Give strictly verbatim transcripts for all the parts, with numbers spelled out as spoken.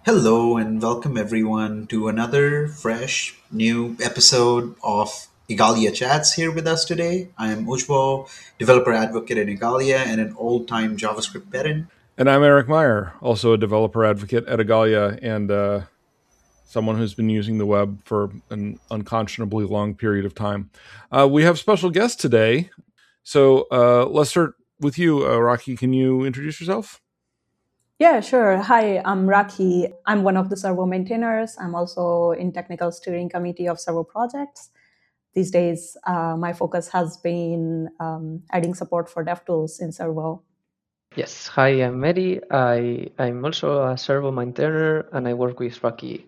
Hello and welcome everyone to another fresh new episode of Igalia Chats here with us today. I am Ujbo, developer advocate in Igalia and an old-time JavaScript parent. And I'm Eric Meyer, also a developer advocate at Agalia and uh, someone who's been using the web for an unconscionably long period of time. Uh, we have special guests today. So uh, let's start with you, uh, Rocky. Can you introduce yourself? Yeah, sure. Hi, I'm Raki. I'm one of the Servo maintainers. I'm also in technical steering committee of Servo projects. These days, uh, my focus has been um, adding support for DevTools in Servo. Yes, hi, I'm Mary. I, I'm also a Servo maintainer and I work with Rocky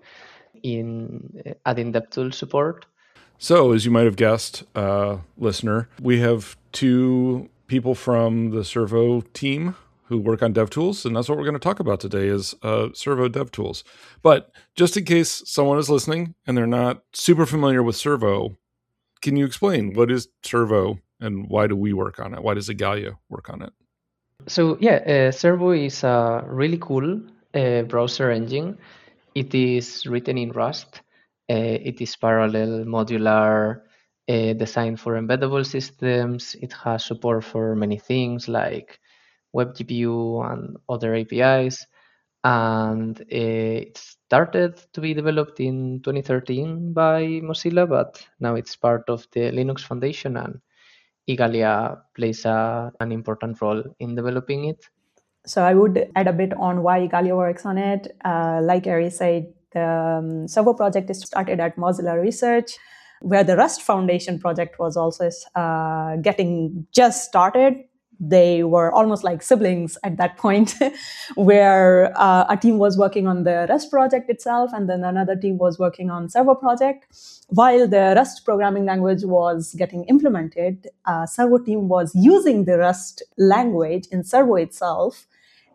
in uh, adding DevTools support. So, as you might have guessed, uh, listener, we have two people from the Servo team who work on DevTools, and that's what we're going to talk about today is uh, Servo DevTools. But just in case someone is listening and they're not super familiar with Servo, can you explain what is Servo and why do we work on it? Why does Igalia work on it? So yeah, uh, Servo is a really cool uh, browser engine. It is written in Rust. Uh, it is parallel, modular, uh, designed for embeddable systems. It has support for many things like WebGPU and other A P Is. And uh, it started to be developed in twenty thirteen by Mozilla, but now it's part of the Linux Foundation, and Igalia plays a, an important role in developing it. So I would add a bit on why Igalia works on it. Uh, like Ari said, the um, Servo project is started at Mozilla Research, where the Rust Foundation project was also uh, getting just started. They were almost like siblings at that point, where uh, a team was working on the Rust project itself, and then another team was working on Servo project. While the Rust programming language was getting implemented, uh, Servo team was using the Rust language in Servo itself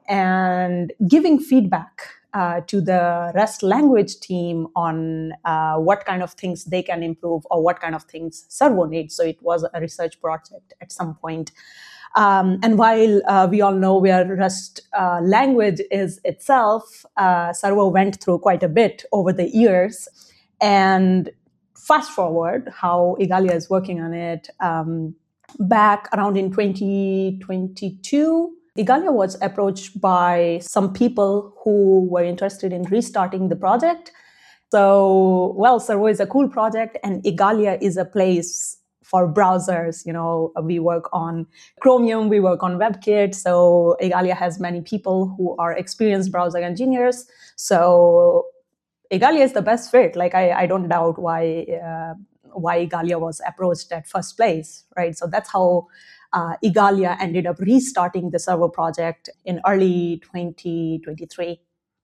and giving feedback uh, to the Rust language team on uh, what kind of things they can improve or what kind of things Servo needs. So it was a research project at some point. Um, and while uh, we all know where Rust uh, language is itself, uh, Servo went through quite a bit over the years. And fast forward, how Igalia is working on it, um, back around in twenty twenty-two, Igalia was approached by some people who were interested in restarting the project. So, well, Servo is a cool project, and Igalia is a place for browsers. You know, we work on Chromium, we work on WebKit. So Igalia has many people who are experienced browser engineers. So Igalia is the best fit. Like, I, I don't doubt why uh, why Igalia was approached at first place, right? So that's how uh, Igalia ended up restarting the Servo project in early twenty twenty-three.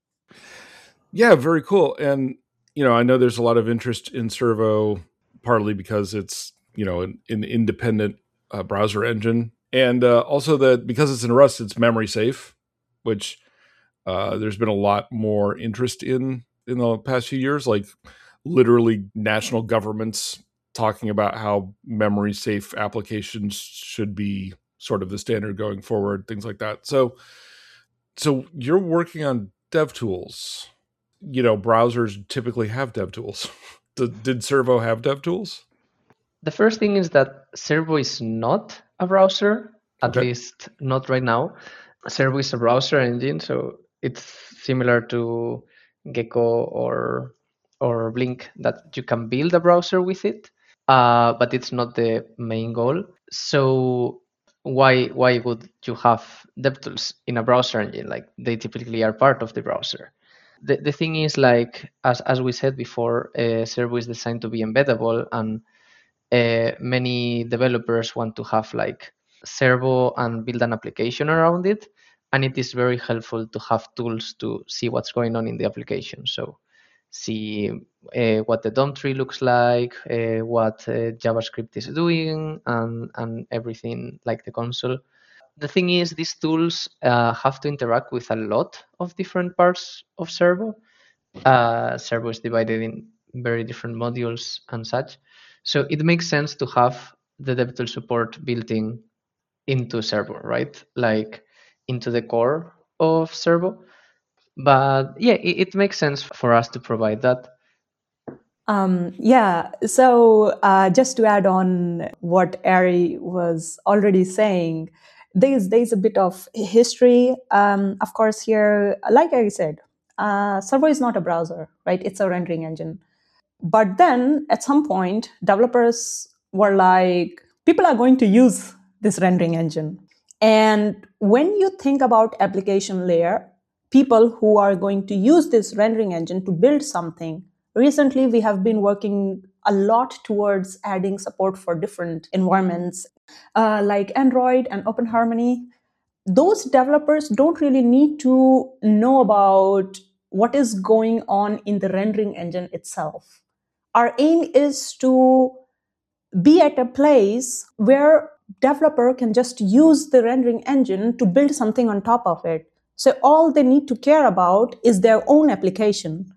Yeah, very cool. And, you know, I know there's a lot of interest in Servo, partly because it's, you know, an, an independent uh, browser engine. And uh, also that because it's in Rust, it's memory safe, which uh, there's been a lot more interest in in the past few years, like literally national governments talking about how memory safe applications should be sort of the standard going forward, things like that. So, so you're working on DevTools. You know, browsers typically have DevTools. did, did Servo have DevTools? The first thing is that Servo is not a browser, at Okay. least not right now. Servo is a browser engine, so it's similar to Gecko or or Blink, that you can build a browser with it, uh, but it's not the main goal. So why why would you have DevTools in a browser engine? Like, they typically are part of the browser. The, the thing is, like, as, as we said before, uh, Servo is designed to be embeddable, and uh, many developers want to have like Servo and build an application around it. And it is very helpful to have tools to see what's going on in the application. So see uh, what the D O M tree looks like, uh, what uh, JavaScript is doing, and, and everything like the console. The thing is, these tools uh, have to interact with a lot of different parts of Servo. Uh, Servo is divided in very different modules and such. So it makes sense to have the DevTools support built in into Servo, right? Like into the core of Servo. But yeah, it, it makes sense for us to provide that. Um, yeah, so uh, just to add on what Ari was already saying, there's, there's a bit of history. Um, of course, here, like Ari said, uh, Servo is not a browser, right? It's a rendering engine. But then at some point, developers were like, people are going to use this rendering engine. And when you think about application layer, people who are going to use this rendering engine to build something, recently we have been working a lot towards adding support for different environments uh, like Android and OpenHarmony. Those developers don't really need to know about what is going on in the rendering engine itself. Our aim is to be at a place where developer can just use the rendering engine to build something on top of it. So all they need to care about is their own application.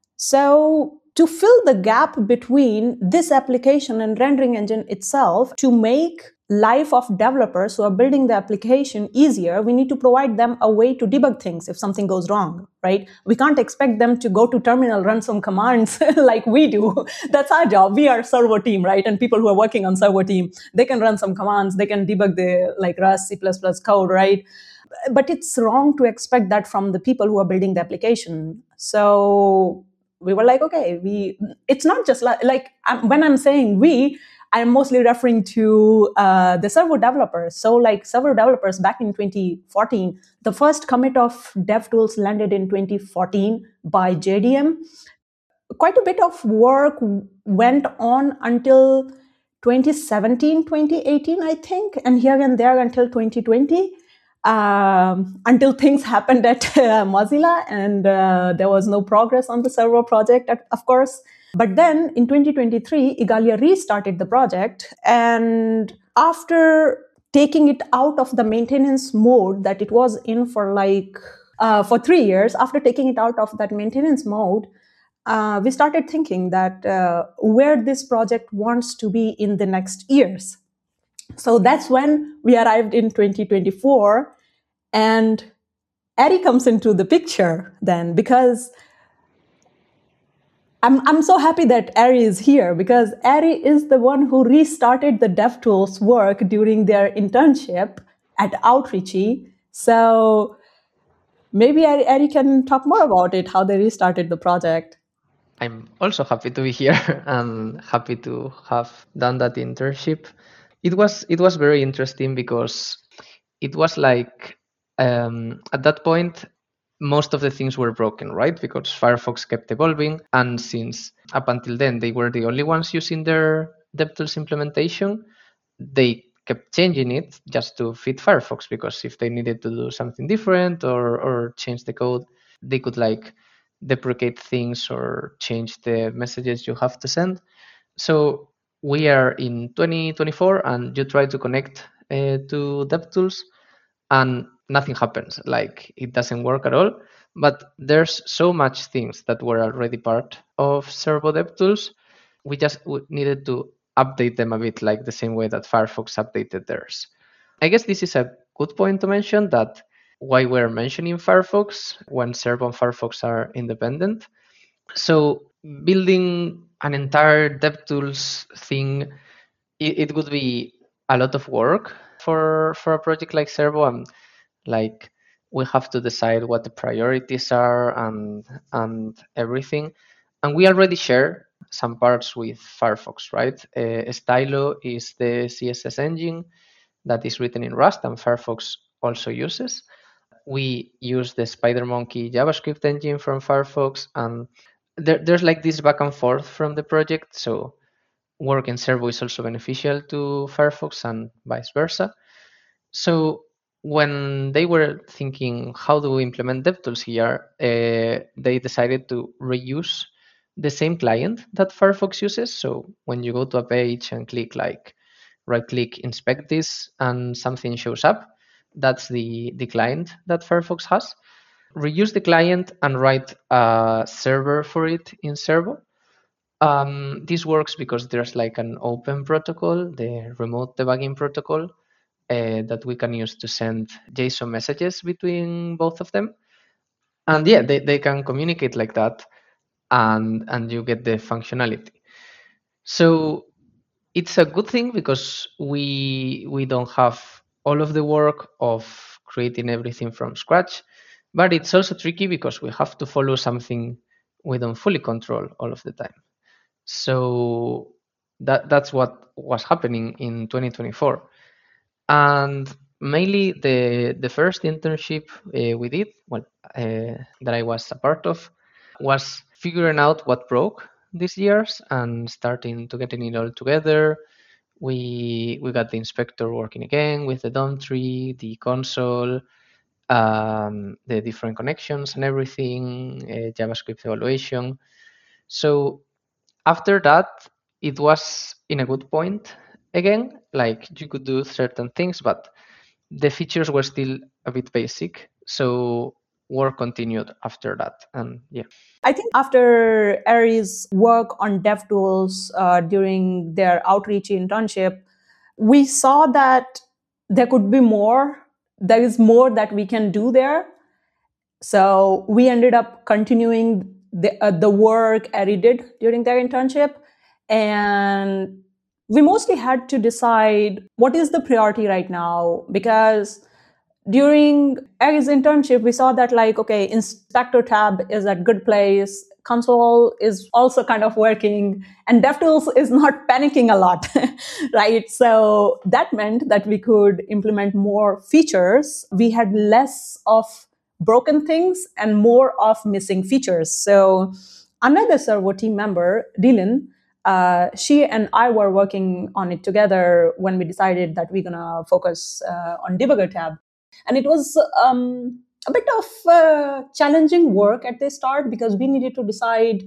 So to fill the gap between this application and rendering engine itself, to make life of developers who are building the application easier, we need to provide them a way to debug things if something goes wrong, right? We can't expect them to go to terminal, run some commands like we do. That's our job. We are server team, right? And people who are working on server team, they can run some commands, they can debug the like Rust, C plus plus code, right? But it's wrong to expect that from the people who are building the application. So we were like, okay, we, it's not just like, like I'm, when I'm saying we, I'm mostly referring to uh, the server developers. So like server developers back in twenty fourteen, the first commit of DevTools landed in twenty fourteen by J D M. Quite a bit of work went on until twenty seventeen, twenty eighteen, I think, and here and there until twenty twenty. Um, until things happened at uh, Mozilla and uh, there was no progress on the server project, of course. But then in twenty twenty-three, Igalia restarted the project. And after taking it out of the maintenance mode that it was in for like uh, for three years, after taking it out of that maintenance mode, uh, we started thinking that uh, where this project wants to be in the next years. So that's when we arrived in twenty twenty-four, and Ari comes into the picture then, because I'm, I'm so happy that Ari is here, because Ari is the one who restarted the DevTools work during their internship at Outreachy. So maybe Ari, Ari can talk more about it, how they restarted the project. I'm also happy to be here and happy to have done that internship. It was it was very interesting because it was like um, at that point most of the things were broken, right? Because Firefox kept evolving, and since up until then they were the only ones using their DevTools implementation, they kept changing it just to fit Firefox, because if they needed to do something different or or change the code, they could like deprecate things or change the messages you have to send. So we are in twenty twenty-four and you try to connect uh, to DevTools and nothing happens, like it doesn't work at all. But there's so much things that were already part of Servo DevTools. We just needed to update them a bit, like the same way that Firefox updated theirs. I guess this is a good point to mention, that why we're mentioning Firefox when Servo and Firefox are independent. So building an entire DevTools thing, it, it would be a lot of work for for a project like Servo, and like we have to decide what the priorities are and and everything. And we already share some parts with Firefox, right? Uh, Stylo is the C S S engine that is written in Rust and Firefox also uses. We use the SpiderMonkey JavaScript engine from Firefox, and there, there's like this back and forth from the project. So work in Servo is also beneficial to Firefox and vice versa. So when they were thinking how do we implement DevTools here, uh, they decided to reuse the same client that Firefox uses. So when you go to a page and click like right click, inspect this, and something shows up, that's the, the client that Firefox has. Reuse the client and write a server for it in Servo. Um, this works because there's like an open protocol, the remote debugging protocol, uh, that we can use to send JSON messages between both of them. and yeah, they, they can communicate like that, and and you get the functionality. So it's a good thing because we we don't have all of the work of creating everything from scratch, but it's also tricky because we have to follow something we don't fully control all of the time. So that that's what was happening in twenty twenty-four. And mainly the the first internship uh, we did, well, uh, that I was a part of, was figuring out what broke these years and starting to getting it all together. We we got the inspector working again with the D O M tree, the console, um, the different connections and everything, uh, JavaScript evaluation. So after that, it was in a good point again. Like you could do certain things, but the features were still a bit basic. So work continued after that. And yeah. I think after Aries' work on DevTools uh, during their outreach internship, we saw that there could be more. There is more that we can do there. So we ended up continuing the, uh, the work Ari did during their internship. And we mostly had to decide what is the priority right now, because during Ari's internship, we saw that like, okay, inspector tab is a good place. Console is also kind of working, and DevTools is not panicking a lot, right? So that meant that we could implement more features. We had less of broken things and more of missing features. So another Servo team member, Dylan, uh, she and I were working on it together when we decided that we're going to focus uh, on debugger tab. And it was um, a bit of uh, challenging work at the start because we needed to decide,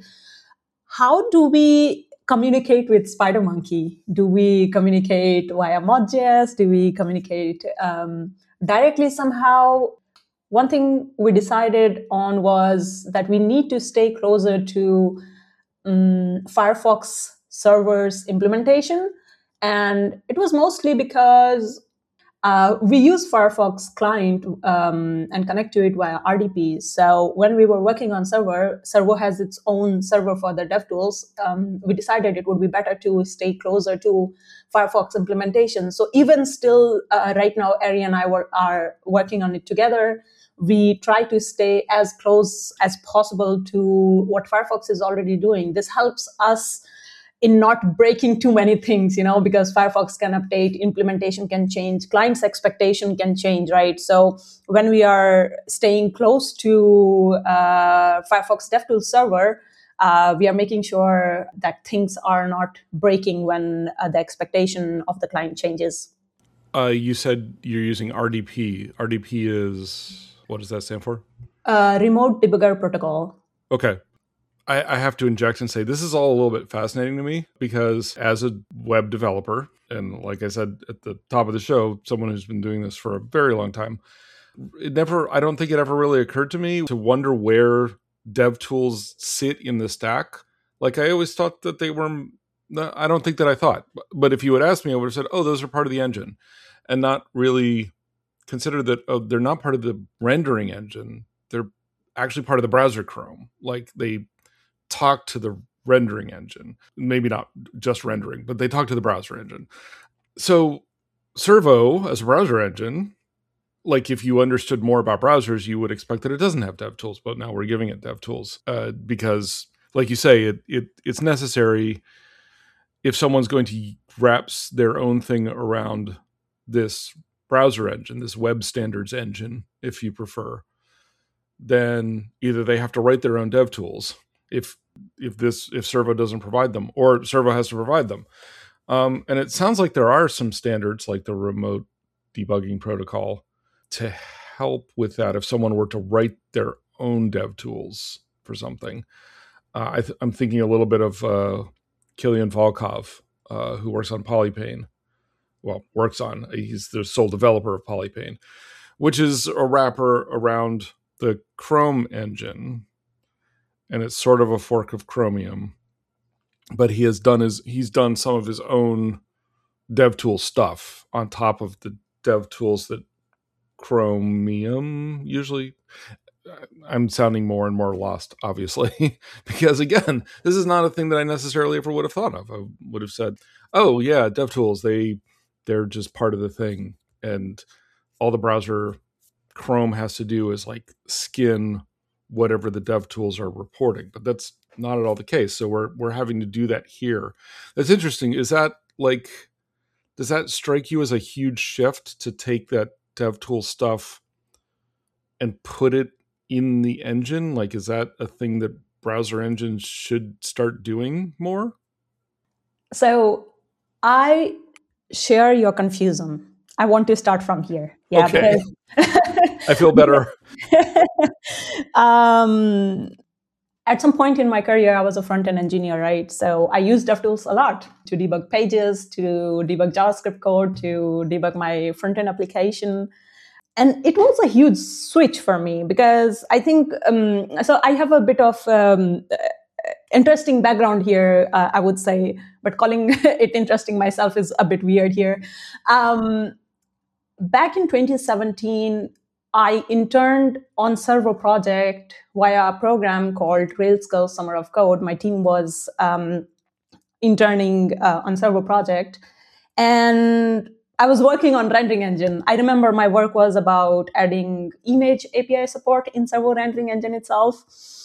how do we communicate with SpiderMonkey? Do we communicate via Mod.js? Do we communicate um, directly somehow? One thing we decided on was that we need to stay closer to um, Firefox servers implementation. And it was mostly because Uh, we use Firefox client um, and connect to it via R D P. So when we were working on server, Servo has its own server for the DevTools. Um, we decided it would be better to stay closer to Firefox implementation. So even still, uh, right now, Ari and I were, are working on it together. We try to stay as close as possible to what Firefox is already doing. This helps us in not breaking too many things, you know, because Firefox can update, implementation can change, client's expectation can change, right? So when we are staying close to uh, Firefox DevTools server, uh, we are making sure that things are not breaking when uh, the expectation of the client changes. Uh, you said you're using R D P. R D P is, what does that stand for? Uh, remote debugger protocol. Okay. I, I have to inject and say this is all a little bit fascinating to me because as a web developer, and like I said at the top of the show, someone who's been doing this for a very long time, it never, I don't think it ever really occurred to me to wonder where DevTools sit in the stack. Like I always thought that they were, I don't think that I thought, but if you had asked me, I would have said, oh, those are part of the engine, and not really consider that, oh, they're not part of the rendering engine. They're actually part of the browser Chrome. Like they talk to the rendering engine, maybe not just rendering, but they talk to the browser engine. So Servo as a browser engine, like if you understood more about browsers, you would expect that it doesn't have DevTools, but now we're giving it DevTools uh, because, like you say, it, it it's necessary if someone's going to wrap their own thing around this browser engine, this web standards engine, if you prefer, then either they have to write their own DevTools if if this if Servo doesn't provide them, or Servo has to provide them. Um, and it sounds like there are some standards like the remote debugging protocol to help with that if someone were to write their own DevTools for something. Uh, I th- I'm thinking a little bit of uh, Kilian Volkov, uh, who works on Polypane. Well, works on, he's the sole developer of Polypane, which is a wrapper around the Chrome engine, and it's sort of a fork of Chromium. But he has done his he's done some of his own DevTools stuff on top of the DevTools that Chromium usually. I'm sounding more and more lost, obviously, because again, this is not a thing that I necessarily ever would have thought of. I would have said, "Oh yeah, DevTools, they they're just part of the thing, and all the browser Chrome has to do is like skin whatever the DevTools are reporting." But that's not at all the case. So we're we're having to do that here. That's interesting. Is that like, does that strike you as a huge shift to take that DevTools stuff and put it in the engine? Like, is that a thing that browser engines should start doing more? So I share your confusion. I want to start from here. Yeah, okay. Because I feel better. um, at some point in my career, I was a front-end engineer, right? So I used DevTools a lot to debug pages, to debug JavaScript code, to debug my front-end application. And it was a huge switch for me because I think, um, so I have a bit of um, interesting background here, uh, I would say, but calling it interesting myself is a bit weird here. Um, back in twenty seventeen, I interned on Servo project via a program called Railscale Summer of Code. My team was um, interning uh, on Servo project. And I was working on rendering engine. I remember my work was about adding image A P I support in Servo rendering engine itself.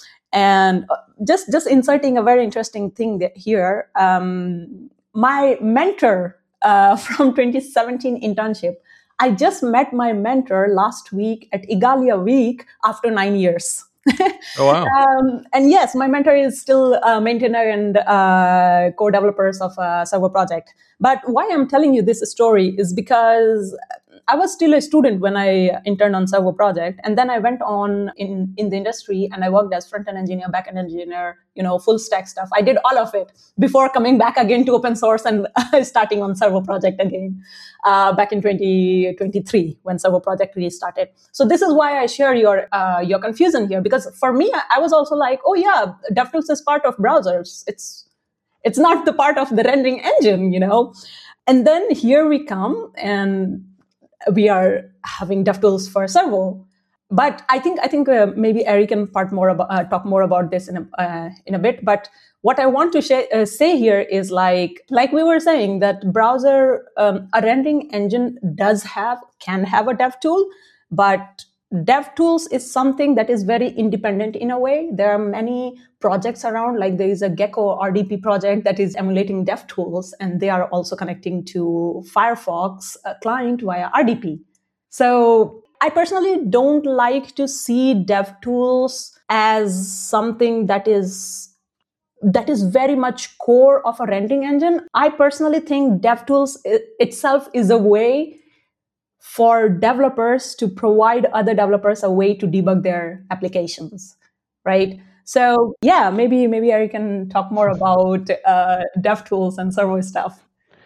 And just, just inserting a very interesting thing here. Um, my mentor uh, from twenty seventeen internship, I just met my mentor last week at Igalia Week after nine years. Oh, wow. um, and yes, my mentor is still a maintainer and uh, co-developers of a Servo project. But why I'm telling you this story is because I was still a student when I interned on Servo project. And then I went on in, in the industry and I worked as front-end engineer, back-end engineer, you know, full stack stuff. I did all of it before coming back again to open source and starting on Servo project again uh, back in twenty twenty-three when Servo project really started. So this is why I share your uh, your confusion here, because for me, I was also like, oh yeah, DevTools is part of browsers. It's it's not the part of the rendering engine, you know. And then here we come and we are having DevTools for Servo. But I think I think uh, maybe Eric can part more about, uh, talk more about this in a, uh, in a bit. But what I want to sh- uh, say here is like like we were saying that browser um, a rendering engine does have can have a dev tool, but DevTools is something that is very independent in a way. There are many projects around, like there is a Gecko R D P project that is emulating DevTools, and they are also connecting to Firefox uh, client via R D P. So I personally don't like to see DevTools as something that is that is very much core of a rendering engine. I personally think DevTools itself is a way for developers to provide other developers a way to debug their applications, right? So yeah, maybe maybe Eric can talk more about uh, DevTools and Servo stuff.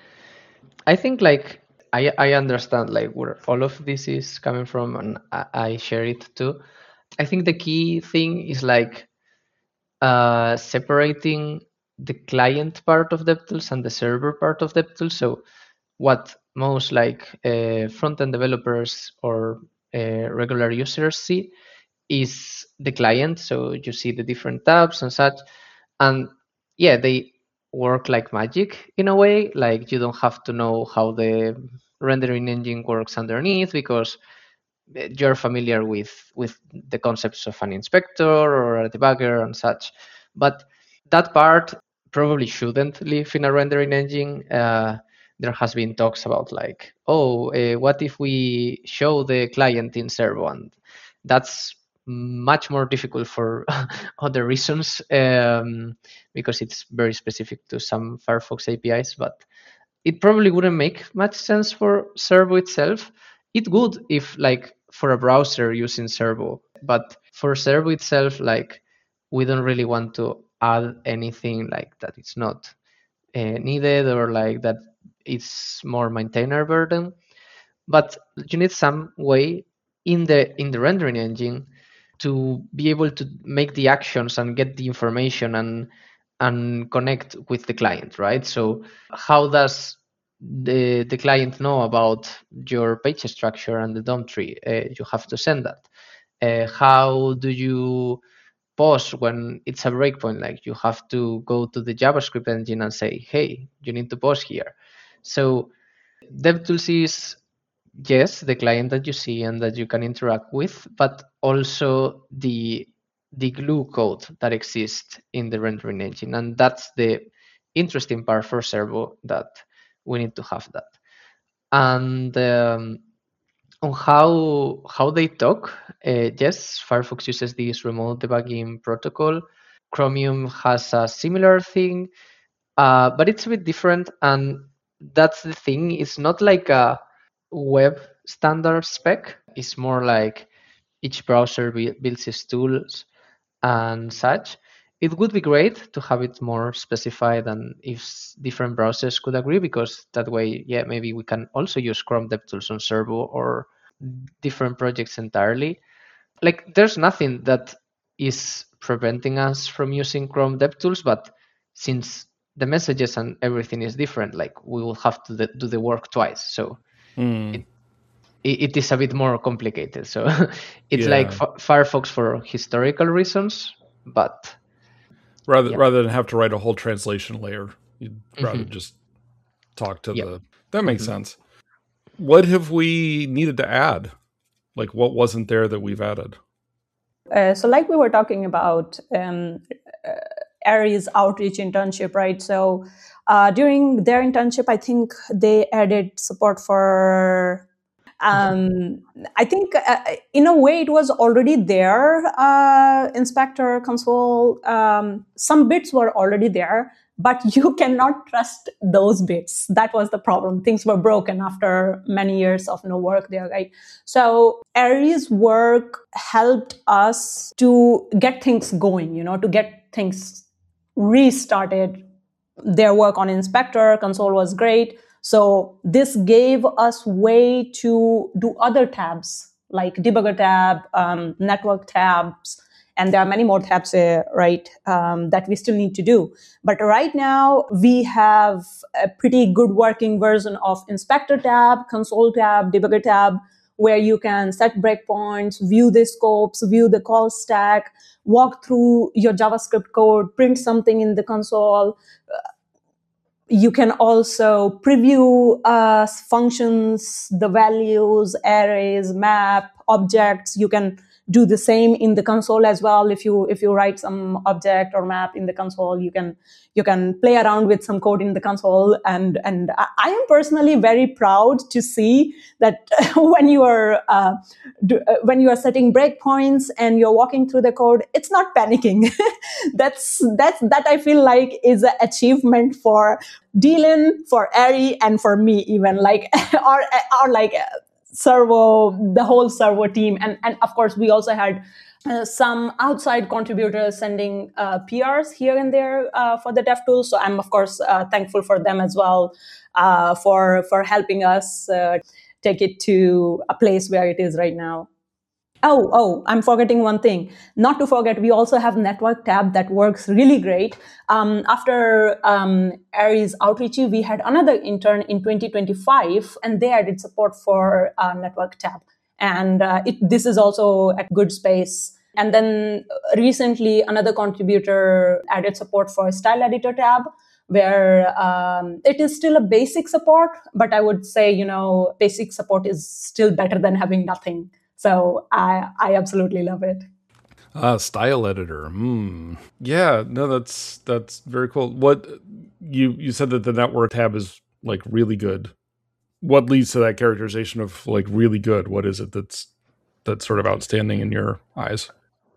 I think like I I understand like where all of this is coming from, and I, I share it too. I think the key thing is like uh, separating the client part of DevTools and the server part of DevTools. So what most like uh, front-end developers or uh, regular users see is the client. So you see the different tabs and such, and yeah, they work like magic in a way. Like you don't have to know how the rendering engine works underneath because you're familiar with with the concepts of an inspector or a debugger and such. But that part probably shouldn't live in a rendering engine. Uh, there has been talks about like, oh, uh, what if we show the client in Servo? And that's much more difficult for other reasons um, because it's very specific to some Firefox A P Is. But it probably wouldn't make much sense for Servo itself. It would if like for a browser using Servo, but for Servo itself, like we don't really want to add anything like that it's not uh, needed or like that it's more maintainer burden. But you need some way in the in the rendering engine to be able to make the actions and get the information and and connect with the client, right? So how does the the client know about your page structure and the D O M tree? Uh, you have to send that. Uh, how do you pause when it's a breakpoint? Like you have to go to the JavaScript engine and say, hey, you need to pause here. So DevTools is, yes, the client that you see and that you can interact with, but also the the glue code that exists in the rendering engine. And that's the interesting part for Servo, that we need to have that. And um, on how how they talk, uh, yes, Firefox uses this remote debugging protocol. Chromium has a similar thing, uh, but it's a bit different. And that's the thing. It's not like a web standard spec. It's more like each browser builds its tools and such. It would be great to have it more specified, and if different browsers could agree, because that way, yeah, maybe we can also use Chrome DevTools on Servo or different projects entirely. Like, there's nothing that is preventing us from using Chrome DevTools, but since the messages and everything is different, like we will have to do the work twice. So Mm. it, it is a bit more complicated. So it's Yeah. like F- Firefox for historical reasons, but rather yeah. rather than have to write a whole translation layer, you'd rather Mhm. just talk to Yep. the. That makes Mhm. sense. What have we needed to add? Like, what wasn't there that we've added? Uh, so, like we were talking about, um, uh, Aries outreach internship, right? So, uh, during their internship, I think they added support for. Um, I think uh, in a way it was already there. Uh, inspector console, um, some bits were already there, but you cannot trust those bits. That was the problem. Things were broken after many years of no work there, right? So Aries work helped us to get things going, you know, to get things restarted. Their work on inspector console was great. So this gave us way to do other tabs like debugger tab, um, network tabs, and there are many more tabs there, right, um, that we still need to do. But right now, we have a pretty good working version of inspector tab, console tab, debugger tab, where you can set breakpoints, view the scopes, view the call stack, walk through your JavaScript code, print something in the console. You can also preview uh, functions, the values, arrays, map, objects. You can do the same in the console as well. If you if you write some object or map in the console, you can you can play around with some code in the console. And and I am personally very proud to see that when you are uh, do, uh, when you are setting breakpoints and you're walking through the code, it's not panicking. that's that's that I feel like is an achievement for Dylan, for Ari, and for me even, like or or like Servo, the whole Servo team. And and of course we also had uh, some outside contributors sending uh, P Rs here and there uh, for the DevTools. So I'm of course uh, thankful for them as well, uh, for for helping us uh, take it to a place where it is right now. Oh, oh, I'm forgetting one thing. Not to forget, we also have network tab that works really great. Um, after um, Aries outreach, we had another intern in twenty twenty-five, and they added support for uh, network tab. And uh, it, this is also at good space. And then recently, another contributor added support for style editor tab, where um, it is still a basic support, but I would say, you know, basic support is still better than having nothing. So I I absolutely love it. Ah, style editor. Hmm. Yeah, no, that's that's very cool. What you you said that the network tab is like really good. What leads to that characterization of like really good? What is it that's that's sort of outstanding in your eyes?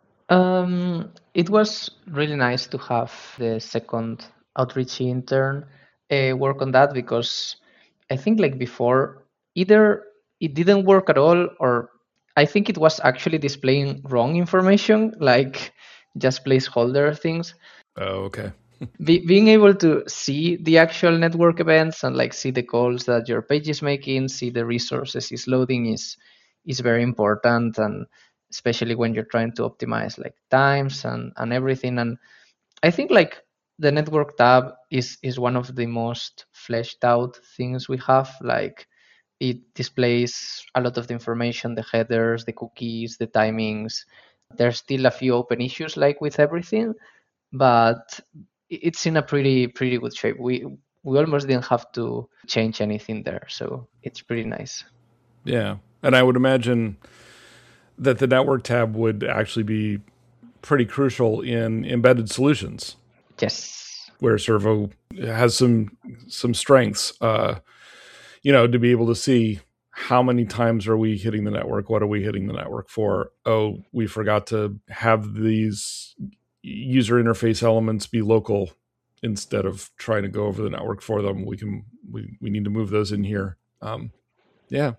Um, it was really nice to have the second outreach intern uh, work on that, because I think like before, either it didn't work at all, or I think it was actually displaying wrong information, like just placeholder things. Oh, okay. Be, being able to see the actual network events and like see the calls that your page is making, see the resources is loading is is very important, and especially when you're trying to optimize like times and and everything. And I think like the network tab is is one of the most fleshed out things we have. Like it displays a lot of the information, the headers, the cookies, the timings. There's still a few open issues like with everything, but it's in a pretty pretty good shape. We we almost didn't have to change anything there, so it's pretty nice. Yeah, and I would imagine that the network tab would actually be pretty crucial in embedded solutions. Yes, where Servo has some some strengths. Uh, you know, to be able to see how many times are we hitting the network? What are we hitting the network for? Oh, we forgot to have these user interface elements be local instead of trying to go over the network for them. We can we, we need to move those in here. Um, yeah.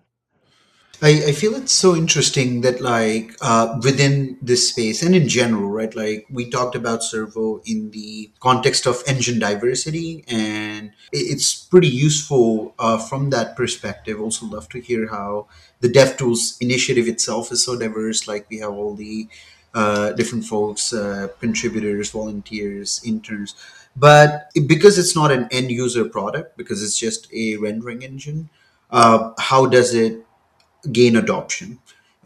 I, I feel it's so interesting that like uh, within this space and in general, right? Like we talked about Servo in the context of engine diversity, and i- it's pretty useful uh, from that perspective. Also, love to hear how the DevTools initiative itself is so diverse. Like we have all the uh, different folks, uh, contributors, volunteers, interns, but it- because it's not an end user product, because it's just a rendering engine. Uh, how does it gain adoption?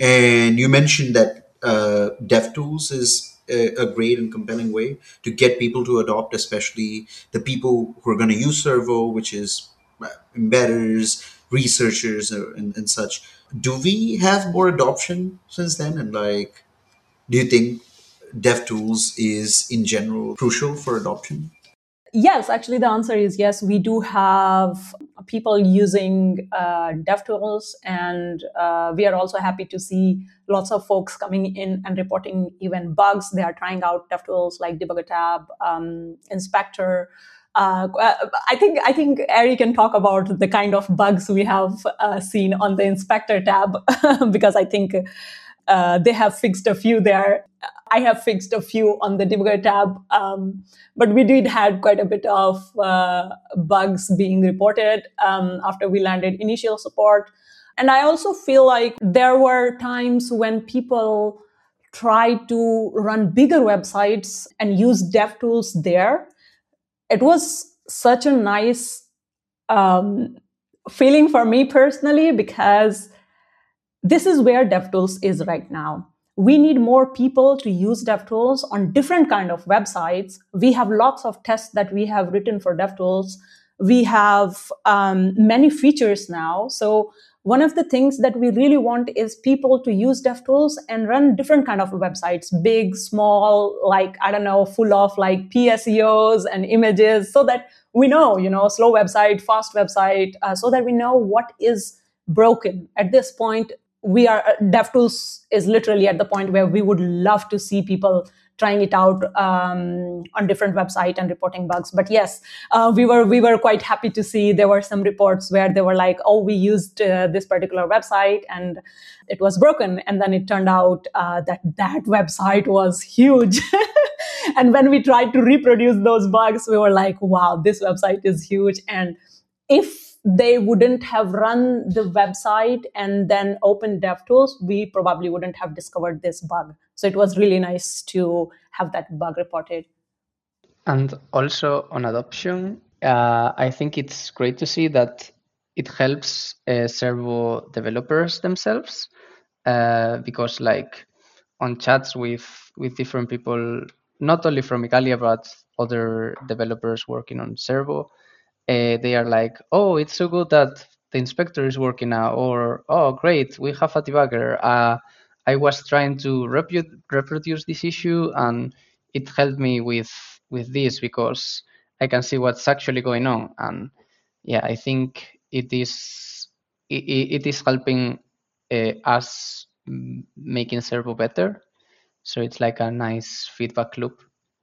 And you mentioned that uh, DevTools is a, a great and compelling way to get people to adopt, especially the people who are going to use Servo, which is uh, embedders, researchers, uh, and, and such. Do we have more adoption since then? And like, do you think DevTools is in general crucial for adoption? Yes, actually, the answer is yes. We do have people using uh, DevTools, and uh, we are also happy to see lots of folks coming in and reporting even bugs. They are trying out DevTools like Debugger tab, um, Inspector. Uh, I think I think Ari can talk about the kind of bugs we have uh, seen on the Inspector tab because I think uh, they have fixed a few there. I have fixed a few on the debugger tab, um, but we did had quite a bit of uh, bugs being reported um, after we landed initial support. And I also feel like there were times when people tried to run bigger websites and use DevTools there. It was such a nice um, feeling for me personally because this is where DevTools is right now. We need more people to use DevTools on different kind of websites. We have lots of tests that we have written for DevTools. We have um, many features now. So one of the things that we really want is people to use DevTools and run different kind of websites, big, small, like, I don't know, full of like P S E Os and images, so that we know, you know, slow website, fast website, uh, so that we know what is broken. At this point, we are DevTools is literally at the point where we would love to see people trying it out um, on different website and reporting bugs. But yes, uh, we were we were quite happy to see there were some reports where they were like, oh, we used uh, this particular website and it was broken, and then it turned out uh, that that website was huge. And when we tried to reproduce those bugs, we were like, wow, this website is huge. And if they wouldn't have run the website and then opened DevTools, we probably wouldn't have discovered this bug. So it was really nice to have that bug reported. And also on adoption, uh, I think it's great to see that it helps uh, Servo developers themselves uh, because, like, on chats with with different people, not only from Igalia but other developers working on Servo, uh, they are like, "Oh, it's so good that the inspector is working now," or "Oh, great, we have a debugger. Uh, I was trying to repu- reproduce this issue, and it helped me with with this because I can see what's actually going on." And yeah, I think it is it, it is helping uh, us mm, making Servo better. So it's like a nice feedback loop.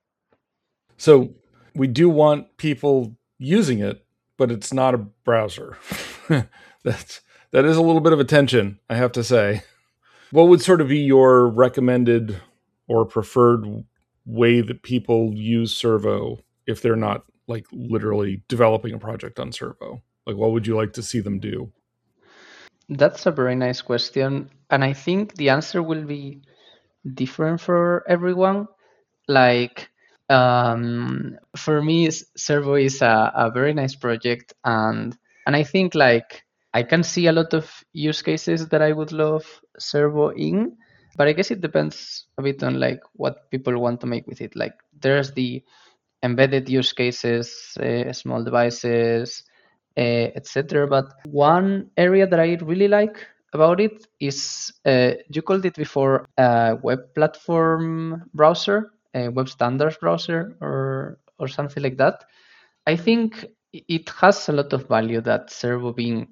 So we do want people using it, but it's not a browser. That's that is a little bit of a tension, I have to say. What would sort of be your recommended or preferred way that people use Servo if they're not like literally developing a project on Servo? Like, what would you like to see them do? That's a very nice question. And I think the answer will be different for everyone. Like, um, for me, S- Servo is a, a very nice project. And, and I think, like, I can see a lot of use cases that I would love Servo in, but I guess it depends a bit on like what people want to make with it. Like there's the embedded use cases, uh, small devices, uh, et cetera. But one area that I really like about it is uh, you called it before a web platform browser, a web standards browser, or or something like that. I think it has a lot of value that Servo being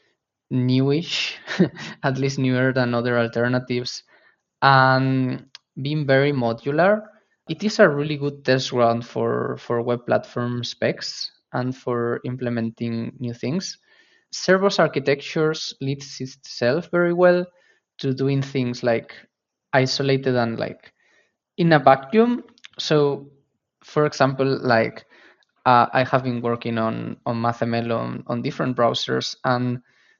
newish, at least newer than other alternatives, and being very modular. It is a really good test ground for, for web platform specs and for implementing new things. Servo's architectures leads itself very well to doing things like isolated and like in a vacuum. So, for example, like uh, I have been working on on MathML on, on different browsers, and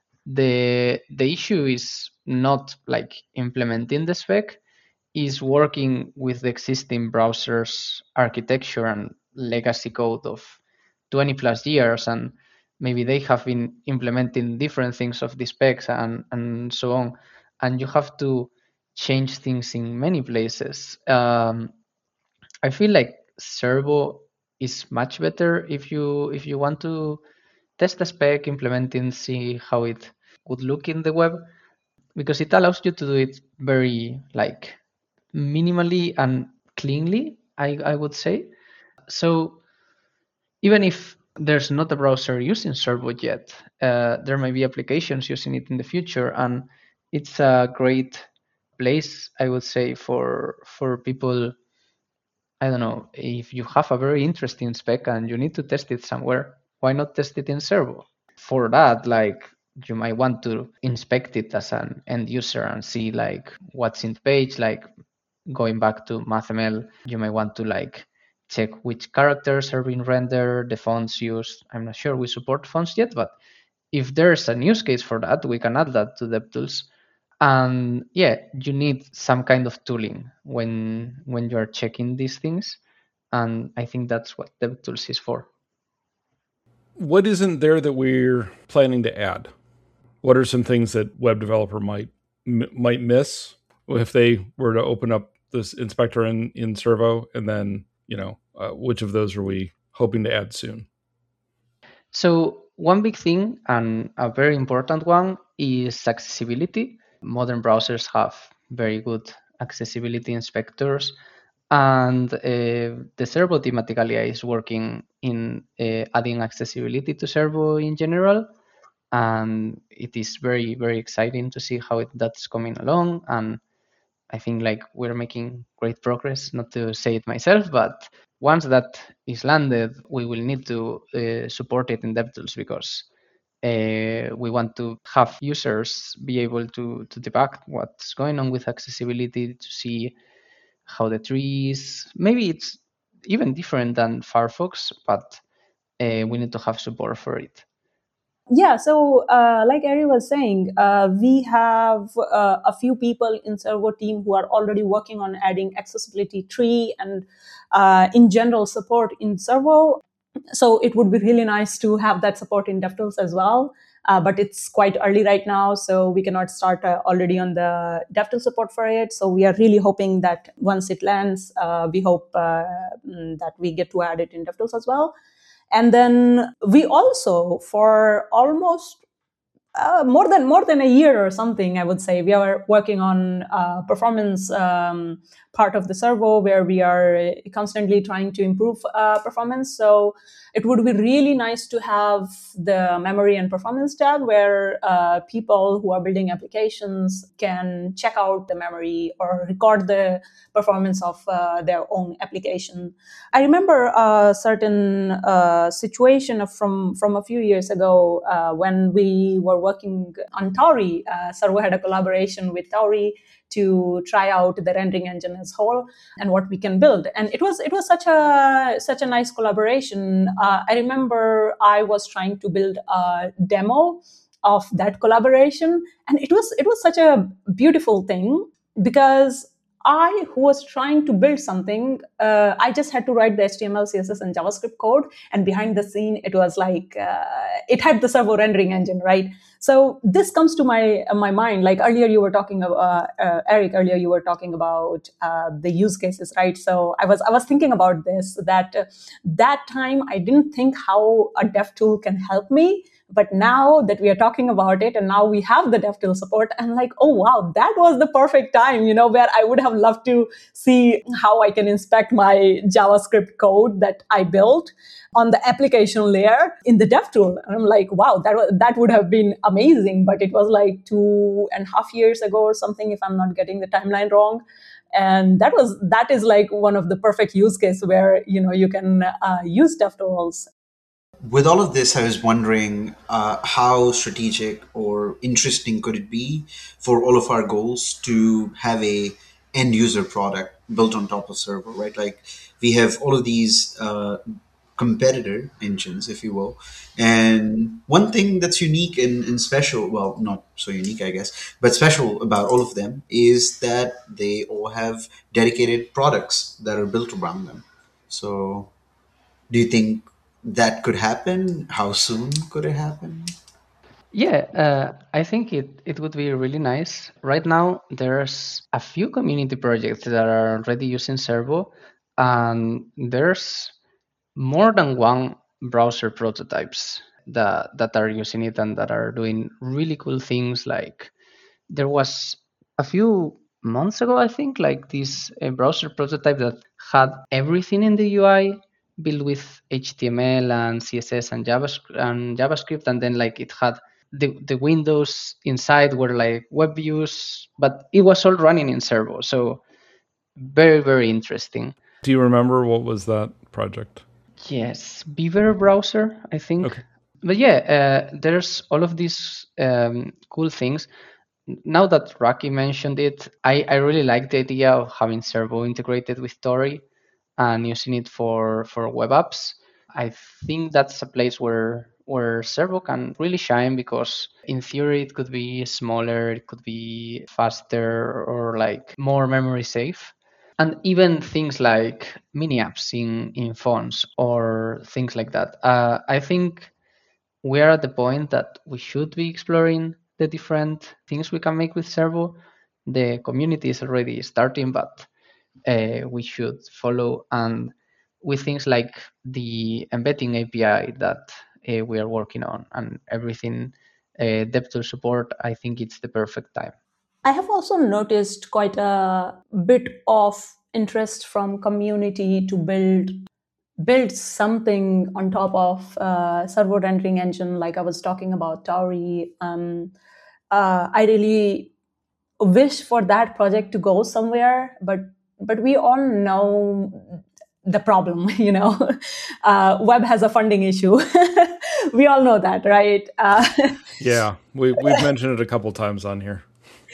the the issue is not like implementing the spec, is working with the existing browser's architecture and legacy code of twenty plus years, and maybe they have been implementing different things of the specs and and so on, and you have to change things in many places. um, I feel like Servo is much better if you if you want to test the spec, implement it, see how it would look in the web, because it allows you to do it very like minimally and cleanly, I, I would say. So even if there's not a browser using Servo yet, uh, there may be applications using it in the future, and it's a great place, I would say, for for people. I don't know, if you have a very interesting spec and you need to test it somewhere, why not test it in Servo? For that, like you might want to inspect it as an end user and see like what's in the page, like going back to MathML, you might want to like check which characters are being rendered, the fonts used. I'm not sure we support fonts yet, but if there's a use case for that, we can add that to DevTools. And yeah, you need some kind of tooling when when you're checking these things. And I think that's what DevTools is for. What isn't there that we're planning to add? What are some things that web developer might m- might miss if they were to open up this inspector in, in Servo? And then, you know, uh, which of those are we hoping to add soon? So one big thing and a very important one is accessibility. Modern browsers have very good accessibility inspectors, and uh, the Servo team at Igalia is working in uh, adding accessibility to Servo in general, and it is very very exciting to see how it, that's coming along. And I think like we're making great progress. Not to say it myself, but once that is landed, we will need to uh, support it in DevTools, because uh, we want to have users be able to to debug what's going on with accessibility, to see how the trees. Maybe it's even different than Firefox, but uh, we need to have support for it. Yeah, so uh, like Ari was saying, uh, we have uh, a few people in Servo team who are already working on adding accessibility tree and uh, in general support in Servo. So it would be really nice to have that support in DevTools as well. Uh, but it's quite early right now, so we cannot start uh, already on the DevTools support for it. So we are really hoping that once it lands, uh, we hope uh, that we get to add it in DevTools as well. And then we also, for almost uh, more than more than a year or something, I would say, we are working on uh, performance um, part of the Servo, where we are constantly trying to improve uh, performance. So it would be really nice to have the memory and performance tab, where uh, people who are building applications can check out the memory or record the performance of uh, their own application. I remember a certain uh, situation from from a few years ago uh, when we were working on Tauri. Uh, Servo had a collaboration with Tauri to try out the rendering engine as whole and what we can build. And it was it was such a such a nice collaboration. Uh, I remember I was trying to build a demo of that collaboration, and it was it was such a beautiful thing, because I, who was trying to build something, uh, I just had to write the H T M L, C S S, and JavaScript code. And behind the scene, it was like, uh, it had the Servo rendering engine, right? So this comes to my uh, my mind. Like earlier, you were talking about uh, uh, Eric. Earlier, you were talking about uh, the use cases, right? So I was I was thinking about this. That uh, that time I didn't think how a dev tool can help me. But now that we are talking about it and now we have the DevTool support, I'm like, oh, wow, that was the perfect time, you know, where I would have loved to see how I can inspect my JavaScript code that I built on the application layer in the DevTool. And I'm like, wow, that, was, that would have been amazing. But it was like two and a half years ago or something, if I'm not getting the timeline wrong. And that was that is like one of the perfect use case where, you know, you can uh, use DevTools. With all of this, I was wondering uh, how strategic or interesting could it be for all of our goals to have a end user product built on top of Servo, right? Like we have all of these uh, competitor engines, if you will. And one thing that's unique and, and special, well, not so unique, I guess, but special about all of them is that they all have dedicated products that are built around them. So do you think that could happen? How soon could it happen? Yeah, uh, I think it, it would be really nice. Right now, there's a few community projects that are already using Servo, and there's more than one browser prototypes that, that are using it and that are doing really cool things. Like there was a few months ago, I think, like this uh, browser prototype that had everything in the U I built with H T M L and C S S and JavaScript, and JavaScript, and then like it had the the windows inside were like web views, but it was all running in Servo. So very very interesting. Do you remember what was that project? Yes, Beaver browser, I think. Okay. But yeah, uh, there's all of these um, cool things. Now that Rocky mentioned it, I, I really like the idea of having Servo integrated with Tori and using it for, for web apps. I think that's a place where where Servo can really shine because in theory it could be smaller, it could be faster or like more memory safe. And even things like mini apps in, in phones or things like that. Uh, I think we are at the point that we should be exploring the different things we can make with Servo. The community is already starting, but uh, we should follow. And with things like the embedding A P I that uh, we are working on and everything, uh, DevTools support, I think it's the perfect time. I have also noticed quite a bit of interest from community to build build something on top of uh, servo rendering engine, like I was talking about Tauri. Um, uh, I really wish for that project to go somewhere, but but we all know the problem. You know, uh, web has a funding issue. We all know that, right? Uh, yeah, we we've mentioned it a couple times on here.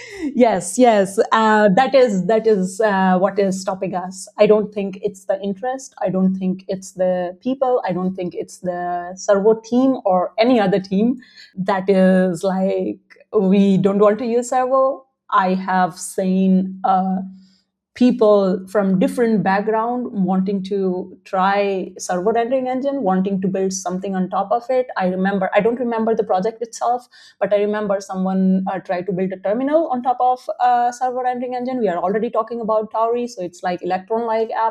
Yes, yes, uh, that is that is uh, what is stopping us. I don't think it's the interest. I don't think it's the people. I don't think it's the Servo team or any other team that is like, we don't want to use Servo. I have seen uh, people from different background wanting to try servo rendering engine, wanting to build something on top of it. I remember, I don't remember the project itself, but I remember someone uh, tried to build a terminal on top of uh, servo rendering engine. We are already talking about Tauri, so it's like Electron-like app.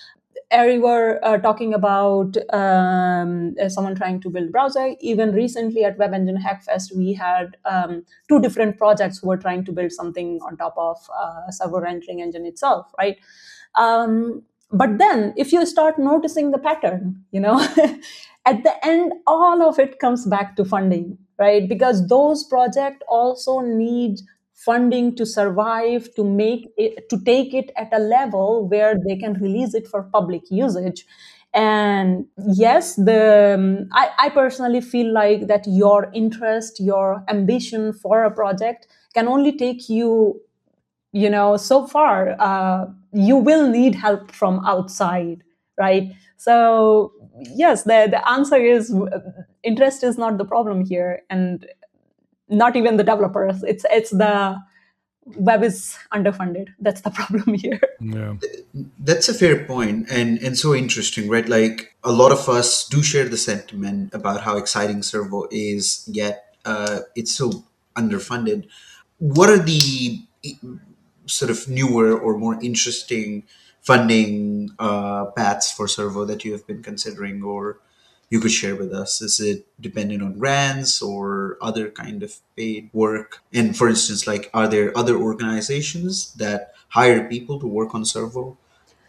Ari were uh, talking about um, uh, someone trying to build browser. Even recently at Web Engine Hackfest, we had um, two different projects who were trying to build something on top of uh, servo rendering engine itself, right? Um, but then if you start noticing the pattern, you know, at the end, all of it comes back to funding, right? Because those projects also need funding to survive, to make it, to take it at a level where they can release it for public usage. And yes, the um, I, I personally feel like that your interest, your ambition for a project can only take you, you know, so far. Uh, you will need help from outside, right? So yes, the, the answer is interest is not the problem here, and not even the developers. It's it's the web is underfunded. That's the problem here. Yeah, that's a fair point, and and so interesting, right? Like a lot of us do share the sentiment about how exciting Servo is, yet uh, it's so underfunded. What are the sort of newer or more interesting funding uh, paths for Servo that you have been considering, or you could share with us? Is it dependent on grants or other kind of paid work? And for instance, like, are there other organizations that hire people to work on Servo?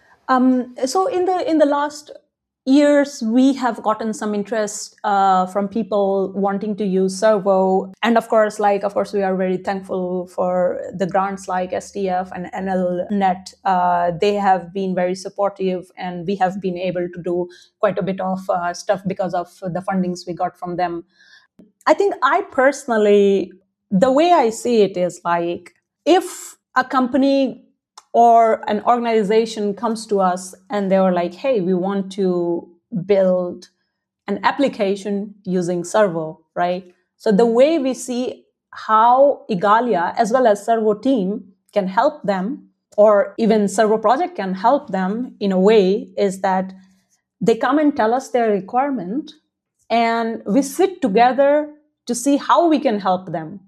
Um, so in the in the last years, we have gotten some interest uh, from people wanting to use Servo, and of course, like of course, we are very thankful for the grants like S T F and N L Net. Uh, they have been very supportive, and we have been able to do quite a bit of uh, stuff because of the fundings we got from them. I think I personally, the way I see it is like, if a company or an organization comes to us and they were like, hey, we want to build an application using Servo, right? So the way we see how Igalia as well as Servo team can help them, or even Servo project can help them in a way, is that they come and tell us their requirement, and we sit together to see how we can help them.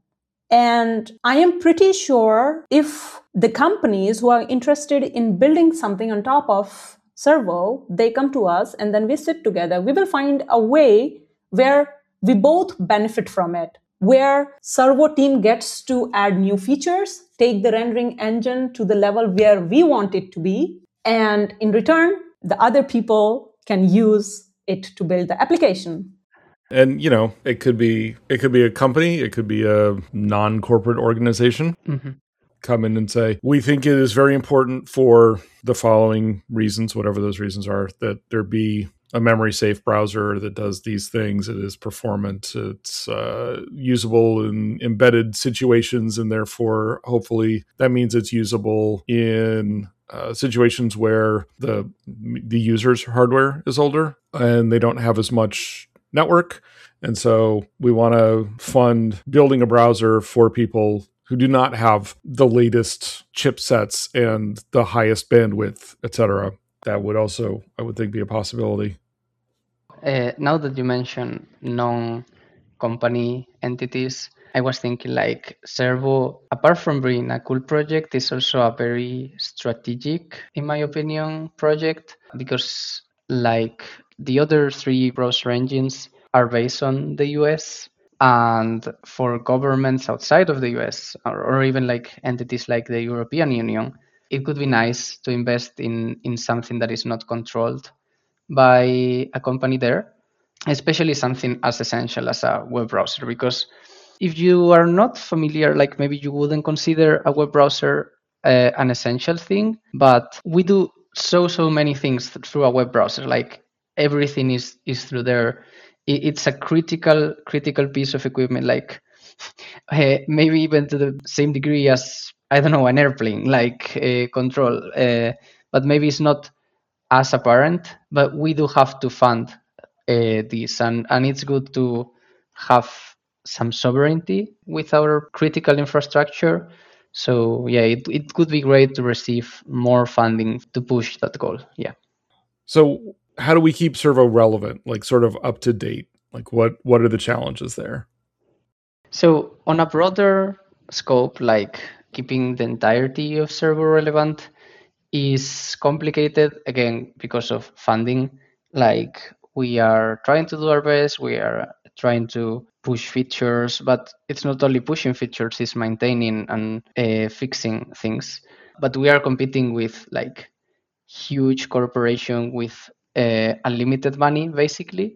And I am pretty sure if the companies who are interested in building something on top of Servo, they come to us and then we sit together, we will find a way where we both benefit from it, where Servo team gets to add new features, take the rendering engine to the level where we want it to be, and in return, the other people can use it to build the application. And, you know, it could be it could be a company, it could be a non-corporate organization. Mm-hmm. Come in and say, we think it is very important for the following reasons, whatever those reasons are, that there be a memory safe browser that does these things. It is performant, it's uh, usable in embedded situations, and therefore hopefully that means it's usable in uh, situations where the the user's hardware is older and they don't have as much network. And so we want to fund building a browser for people who do not have the latest chipsets and the highest bandwidth, et cetera. That would also, I would think, be a possibility. Uh, now that you mention non-company entities, I was thinking like Servo, apart from being a cool project, is also a very strategic, in my opinion, project, because like the other three browser engines are based on the U S, and for governments outside of the U S, or, or even like entities like the European Union, it could be nice to invest in, in something that is not controlled by a company there, especially something as essential as a web browser. Because if you are not familiar, like maybe you wouldn't consider a web browser uh, an essential thing, but we do so, so many things through a web browser. Like everything is, is through there. It's a critical, critical piece of equipment, like uh, maybe even to the same degree as, I don't know, an airplane, like uh, control, uh, but maybe it's not as apparent, but we do have to fund uh, this, and, and it's good to have some sovereignty with our critical infrastructure. So yeah, it, it could be great to receive more funding to push that goal. Yeah. So how do we keep Servo relevant, like sort of up to date? Like what, what are the challenges there? So on a broader scope, like keeping the entirety of Servo relevant is complicated, again, because of funding. Like we are trying to do our best, we are trying to push features, but it's not only pushing features, it's maintaining and uh, fixing things. But we are competing with like huge corporation with uh, unlimited money, basically.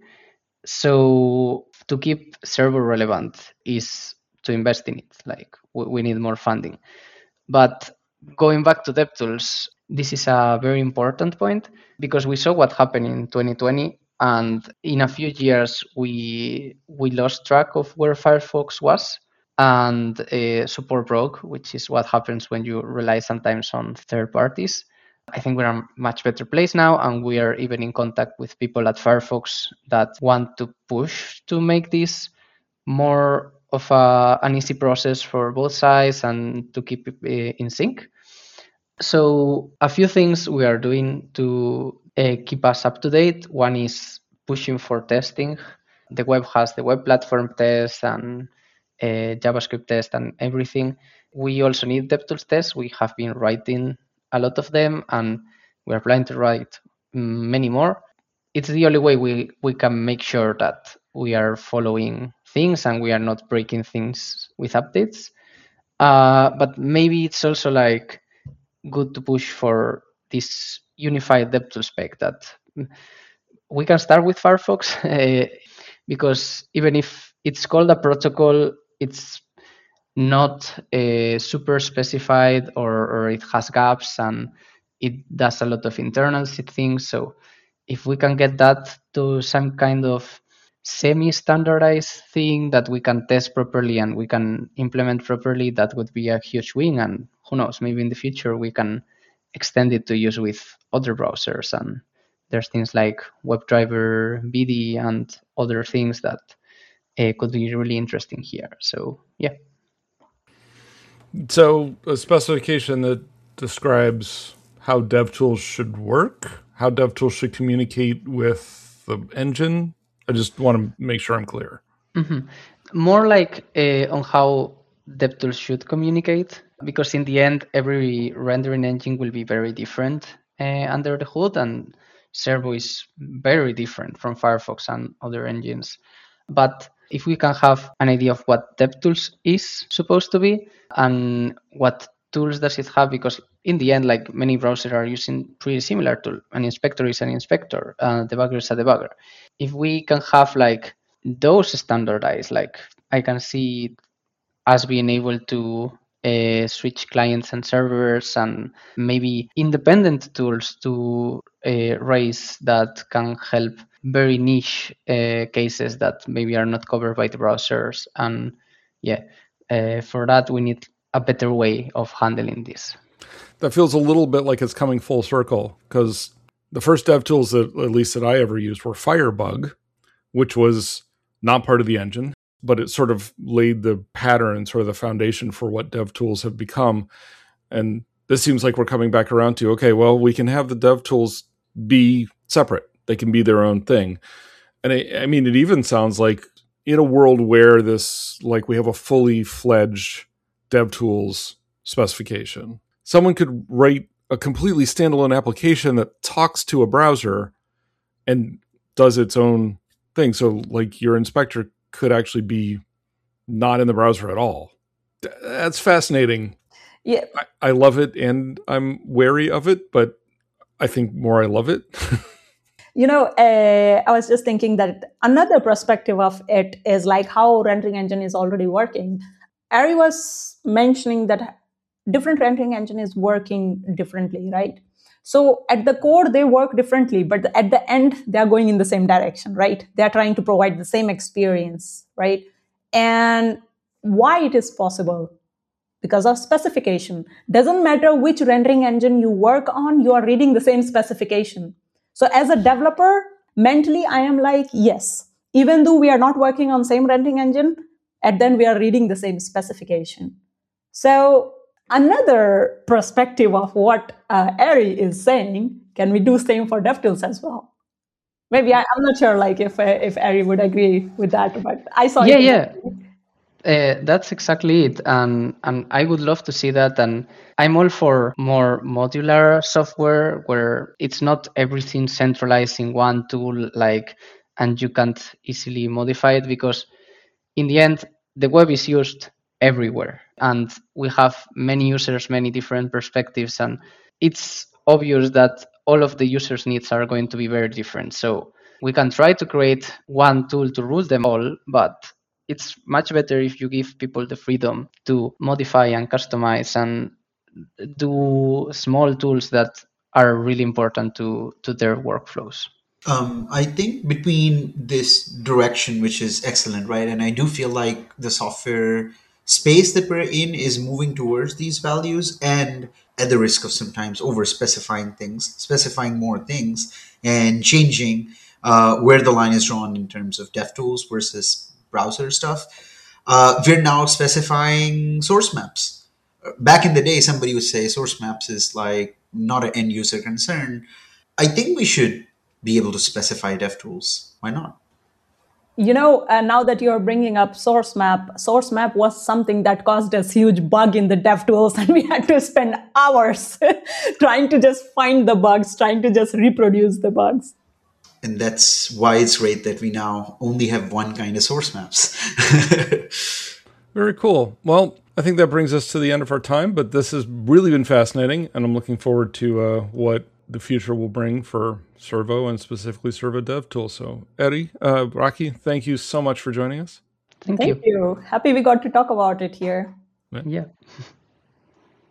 So to keep Servo relevant is to invest in it. Like we, we need more funding. But going back to DevTools, this is a very important point because we saw what happened in twenty twenty, and in a few years we we lost track of where Firefox was, and uh, support broke, which is what happens when you rely sometimes on third parties. I think we're in a much better place now, and we are even in contact with people at Firefox that want to push to make this more of a, an easy process for both sides and to keep it in sync. So a few things we are doing to uh, keep us up to date. One is pushing for testing. The web has the web platform test, and uh, JavaScript test and everything, we also need DevTools tests. We have been writing a lot of them, and we are planning to write many more. It's the only way we, we can make sure that we are following things and we are not breaking things with updates. Uh, but maybe it's also like good to push for this unified DevTools spec that we can start with Firefox uh, because even if it's called a protocol, it's not uh, super specified, or, or it has gaps and it does a lot of internal things. So if we can get that to some kind of semi-standardized thing that we can test properly and we can implement properly, that would be a huge win. And who knows, maybe in the future we can extend it to use with other browsers. And there's things like WebDriver B D and other things that uh, could be really interesting here. So yeah. So a specification that describes how DevTools should work, how DevTools should communicate with the engine. I just want to make sure I'm clear. Mm-hmm. More like uh, on how DevTools should communicate, because in the end, every rendering engine will be very different uh, under the hood, and Servo is very different from Firefox and other engines. But if we can have an idea of what DevTools is supposed to be and what tools does it have, because in the end, like many browsers are using pretty similar tool. An inspector is an inspector, a debugger is a debugger. If we can have like those standardized, like I can see us being able to uh, switch clients and servers and maybe independent tools to uh, raise that can help very niche uh, cases that maybe are not covered by the browsers. And yeah, uh, for that, we need a better way of handling this. That feels a little bit like it's coming full circle, because the first DevTools that at least that I ever used were Firebug, which was not part of the engine, but it sort of laid the pattern, sort of the foundation for what DevTools have become. And this seems like we're coming back around to, okay, well, we can have the DevTools be separate. They can be their own thing. And I, I mean, it even sounds like in a world where this, like we have a fully fledged DevTools specification, someone could write a completely standalone application that talks to a browser and does its own thing. So like your inspector could actually be not in the browser at all. That's fascinating. Yeah, I, I love it and I'm wary of it, but I think more I love it. You know, uh, I was just thinking that another perspective of it is like how rendering engine is already working. Ari was mentioning that different rendering engine is working differently, right? So at the core, they work differently, but at the end, they're going in the same direction, right? They're trying to provide the same experience, right? And why it is possible? Because of specification. Doesn't matter which rendering engine you work on, you are reading the same specification. So as a developer, mentally, I am like, yes, even though we are not working on same rendering engine, and then we are reading the same specification. So another perspective of what uh, Ari is saying, can we do same for DevTools as well? Maybe I, I'm not sure, like if uh, if Ari would agree with that, but I saw yeah, it. Yeah, uh, that's exactly it, and and I would love to see that. And I'm all for more modular software where it's not everything centralized in one tool, like, and you can't easily modify it, because in the end, the web is used everywhere, and we have many users, many different perspectives, and it's obvious that all of the users' needs are going to be very different. So we can try to create one tool to rule them all, but it's much better if you give people the freedom to modify and customize and do small tools that are really important to, to their workflows. Um, I think between this direction, which is excellent, right? And I do feel like the software space that we're in is moving towards these values, and at the risk of sometimes over specifying things, specifying more things, and changing uh, where the line is drawn in terms of DevTools versus browser stuff. Uh, we're now specifying source maps. Back in the day, somebody would say source maps is like not an end user concern. I think we should be able to specify DevTools. Why not? You know, uh, now that you're bringing up SourceMap, SourceMap was something that caused us huge bug in the DevTools, and we had to spend hours trying to just find the bugs, trying to just reproduce the bugs. And that's why it's great that we now only have one kind of source maps. Very cool. Well, I think that brings us to the end of our time, but this has really been fascinating, and I'm looking forward to uh, what the future will bring for Servo and specifically Servo DevTools. So, Eddie, uh, Rocky, thank you so much for joining us. Thank, Thank you. you. Happy we got to talk about it here. Yeah.